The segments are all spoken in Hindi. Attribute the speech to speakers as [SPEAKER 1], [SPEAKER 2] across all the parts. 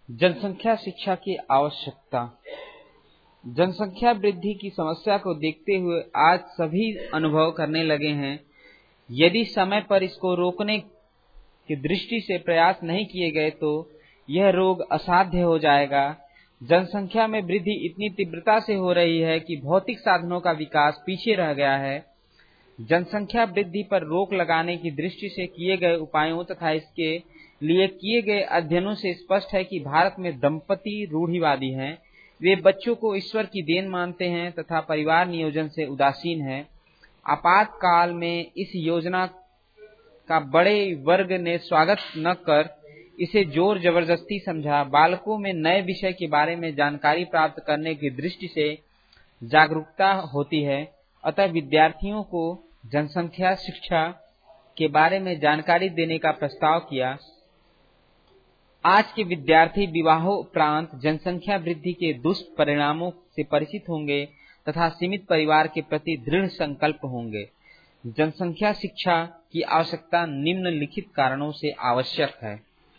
[SPEAKER 1] जनसंख्या शिक्षा की आवश्यकता। जनसंख्या वृद्धि की समस्या को देखते हुए आज सभी अनुभव करने लगे हैं। यदि समय पर इसको रोकने की दृष्टि से प्रयास नहीं किए गए तो यह रोग असाध्य हो जाएगा। जनसंख्या में वृद्धि इतनी तीव्रता से हो रही है कि भौतिक साधनों का विकास पीछे रह गया है। जनसंख्या वृद्धि पर रोक लगाने की दृष्टि से किए गए उपायों तथा इसके लिए किए गए अध्ययनों से स्पष्ट है कि भारत में दंपति रूढ़िवादी हैं। वे बच्चों को ईश्वर की देन मानते हैं तथा परिवार नियोजन से उदासीन हैं। आपातकाल में इस योजना का बड़े वर्ग ने स्वागत न कर इसे जोर जबरदस्ती समझा। बालकों में नए विषय के बारे में जानकारी प्राप्त करने की दृष्टि से जागरूकता होती है, अतः विद्यार्थियों को जनसंख्या शिक्षा के बारे में जानकारी देने का प्रस्ताव किया। आज के विद्यार्थी विवाहोपरांत जनसंख्या वृद्धि के दुष्परिणामों से परिचित होंगे तथा सीमित परिवार के प्रति दृढ़ संकल्प होंगे। जनसंख्या शिक्षा की आवश्यकता निम्नलिखित कारणों से आवश्यक है।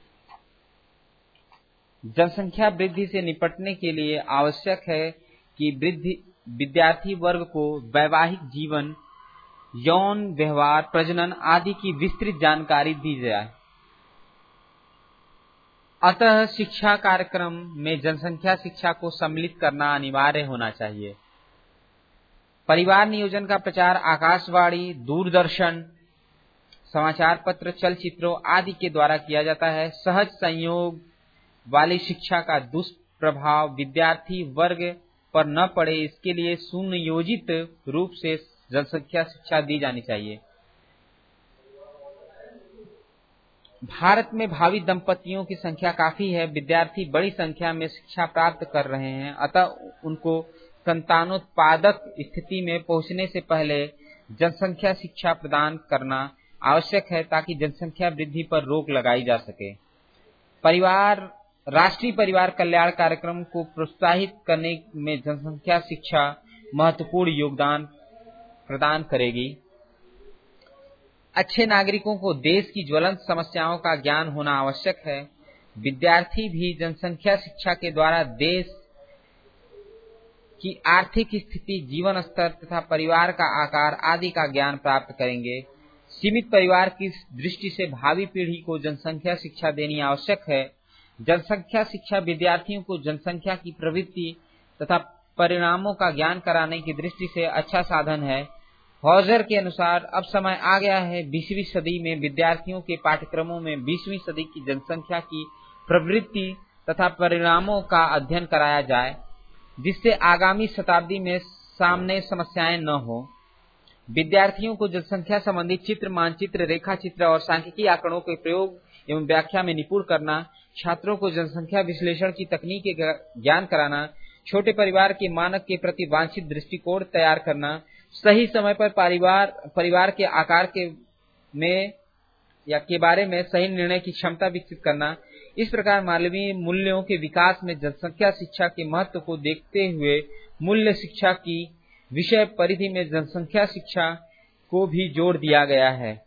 [SPEAKER 1] जनसंख्या वृद्धि से निपटने के लिए आवश्यक है कि विद्यार्थी वर्ग को वैवाहिक जीवन, यौन व्यवहार, प्रजनन आदि की विस्तृत जानकारी दी जाए। अतः शिक्षा कार्यक्रम में जनसंख्या शिक्षा को सम्मिलित करना अनिवार्य होना चाहिए। परिवार नियोजन का प्रचार आकाशवाणी, दूरदर्शन, समाचार पत्र, चलचित्रों आदि के द्वारा किया जाता है। सहज संयोग वाली शिक्षा का दुष्प्रभाव विद्यार्थी वर्ग पर न पड़े, इसके लिए सुनियोजित रूप से जनसंख्या शिक्षा दी जानी चाहिए। भारत में भावी दंपतियों की संख्या काफी है। विद्यार्थी बड़ी संख्या में शिक्षा प्राप्त कर रहे हैं, अतः उनको संतानोत्पादक स्थिति में पहुंचने से पहले जनसंख्या शिक्षा प्रदान करना आवश्यक है ताकि जनसंख्या वृद्धि पर रोक लगाई जा सके। राष्ट्रीय परिवार कल्याण कार्यक्रम को प्रोत्साहित करने में जनसंख्या शिक्षा महत्वपूर्ण योगदान प्रदान करेगी। अच्छे नागरिकों को देश की ज्वलंत समस्याओं का ज्ञान होना आवश्यक है। विद्यार्थी भी जनसंख्या शिक्षा के द्वारा देश की आर्थिक स्थिति, जीवन स्तर तथा परिवार का आकार आदि का ज्ञान प्राप्त करेंगे। सीमित परिवार की दृष्टि से भावी पीढ़ी को जनसंख्या शिक्षा देनी आवश्यक है। जनसंख्या शिक्षा विद्यार्थियों को जनसंख्या की प्रवृत्ति तथा परिणामों का ज्ञान कराने की दृष्टि से अच्छा साधन है। हॉजर के अनुसार अब समय आ गया है 20वीं सदी में विद्यार्थियों के पाठ्यक्रमों में 20वीं सदी की जनसंख्या की प्रवृत्ति तथा परिणामों का अध्ययन कराया जाए, जिससे आगामी शताब्दी में सामने समस्याएं न हो। विद्यार्थियों को जनसंख्या संबंधी चित्र, मानचित्र, रेखा चित्र और सांख्यिकी आंकड़ों के प्रयोग एवं व्याख्या में निपुण करना, छात्रों को जनसंख्या विश्लेषण की तकनीक का ज्ञान कराना, छोटे परिवार के मानक के प्रति वांछित दृष्टिकोण तैयार करना, सही समय पर परिवार के आकार के बारे में सही निर्णय की क्षमता विकसित करना। इस प्रकार मानवीय मूल्यों के विकास में जनसंख्या शिक्षा के महत्व को देखते हुए मूल्य शिक्षा की विषय परिधि में जनसंख्या शिक्षा को भी जोड़ दिया गया है।